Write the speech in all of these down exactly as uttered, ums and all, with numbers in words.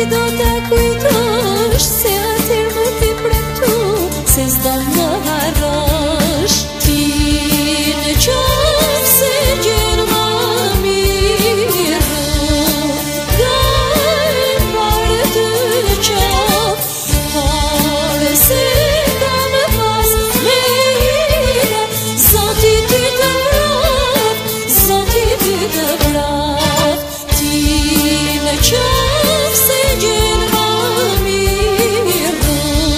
do të kujtosh, se atër më ti premtu, se s'do më harrosh. Ti në qofë se gjenë më mirë, gajnë parë të qofë, pare se ka me pas me ire, zoti ty të vrap, zoti ty të vrap. Ti në qofë se gjenë më mirë,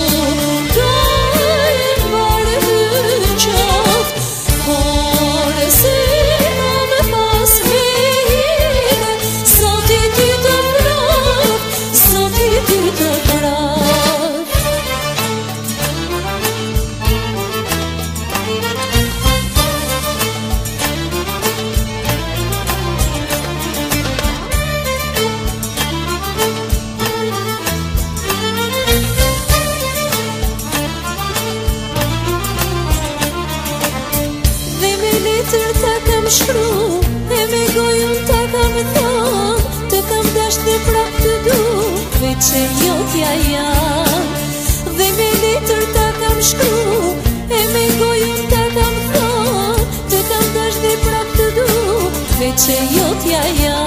gajnë parë të qofë, pare se ka me pas me ire, zoti ty të vrap, zoti ty të vrap. Dhe me letër ta kam shkru, e me gojën ta kam thon, të kam dash dhe prap të du, veç e jotja jam. Dhe me letër ta kam shkru, e me gojën ta kam thon, të kam dash dhe prap të du, veç e jotja jam.